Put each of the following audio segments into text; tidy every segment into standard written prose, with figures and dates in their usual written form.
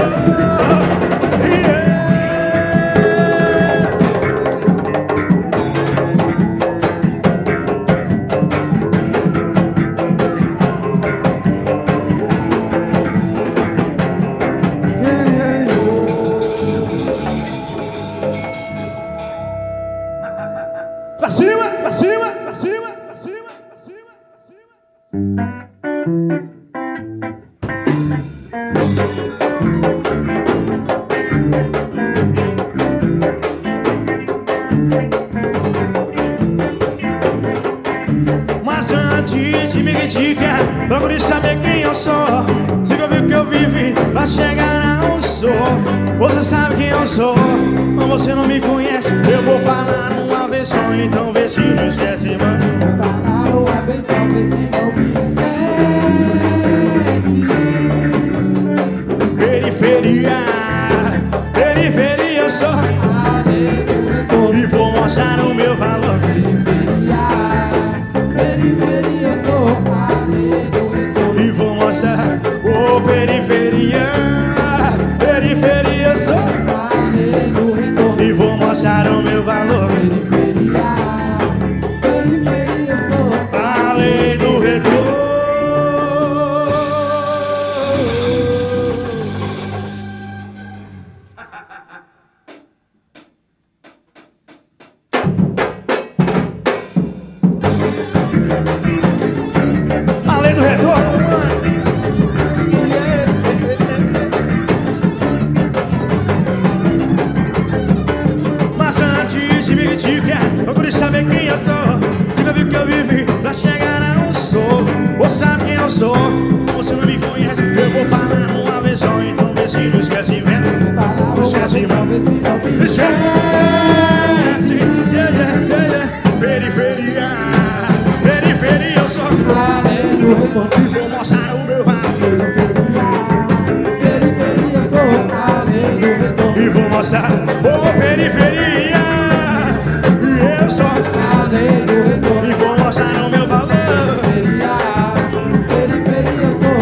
Pra cima, pra cima, pra cima, pra cima, pra cima, pra cima. Mas antes de me criticar, procure saber quem eu sou. Se eu vi o que eu vivi, pra chegar a um sou. Você sabe quem eu sou, mas você não me conhece. Eu vou falar uma vez só, então vê se não esquece, mano. Vou falar uma vez só, vê se não me esquece. Periferia, periferia eu sou. E vou mostrar o meu valor. Periferia eu sou. E vou mostrar, ô periferia, periferia eu sou. E vou mostrar o meu valor. Periferia eu sou. A lei do retorno. A lei do retorno. Mas antes de me criticar, procure saber quem eu sou. Se eu vi o que eu vivi, pra chegar a um sou. Você sabe quem eu sou, você não me conhece. Eu vou falar uma vez só, então vê se não esquece, velho. Não esquece, mano. Esquece, yeah, yeah, yeah, yeah. Periferia, periferia eu sou. E vou mostrar o meu valor. Periferia eu sou. E vou mostrar, ô periferia, e eu sou. E vou mostrar o meu valor. Periferia eu sou.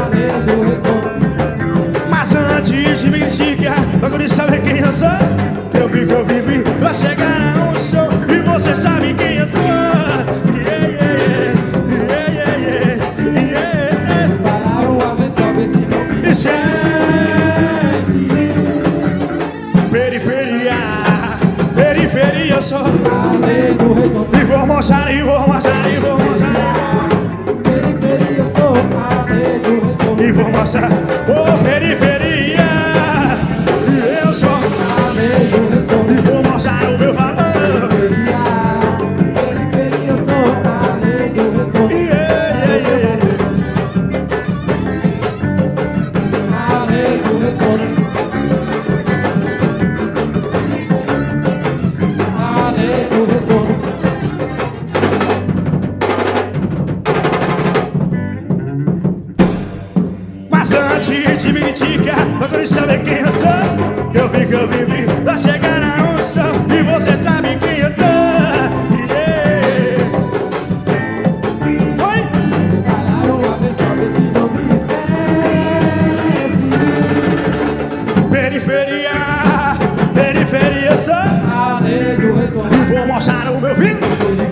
Mas antes de me criticar, procure saber quem eu sou. Que eu vi que eu vivi pra chegar a um show. E você sabe quem eu sou. Yeah, yeah, yeah, yeah, yeah, yeah. Vou falar uma vez só, vê se não me Esquece. Periferia, periferia eu sou. E vou mostrar, e vou mostrar, e vou mostrar. Periferia eu sou. E vou mostrar, ô periferia, e eu sou. E vou mostrar o meu valor. Periferia eu sou. Yeah, yeah, yeah. Mas antes de me criticar, procure saber quem eu sou. Que eu vi que eu vivi pra chegar a um som. E você sabe quem eu tô. Yeah. Oi? Vou falar uma vez só, vê se não me esquece. Periferia, periferia eu sou. E vou mostrar o meu filho.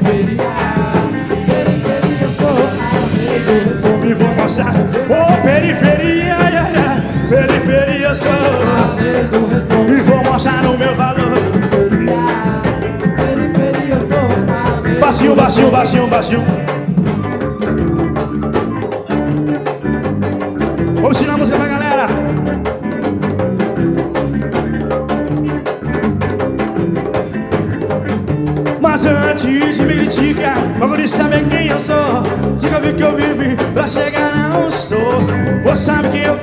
Periferia eu sou. E vou mostrar, ô periferia, yeah, yeah. Periferia eu sou. E vou mostrar o meu valor. Periferia eu sou. Baixinho, baixinho, baixinho, baixinho. Vamos ensinar a música pra galera. Mas antes de me criticar, procure saber quem eu sou. Se eu vi que eu vivi pra chegar a um sou. Você sabe que eu...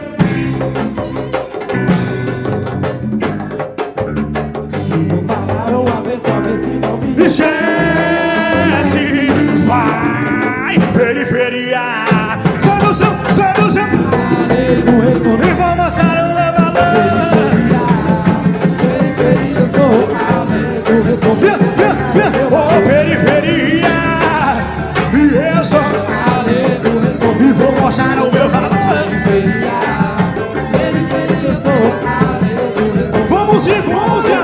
Vou falar uma vez só, vê se não me Esquece, vai, periferia. Sai do chão, sai do chão. E vou mostrar o meu valor. Periferia eu sou. Vem, vem, vem, oh periferia. E eu sou. E vou mostrar o meu valor. Periferia eu sou. música.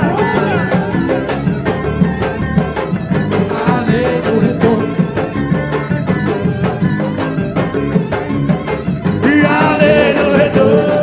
A lei do retorno. E a lei do retorno.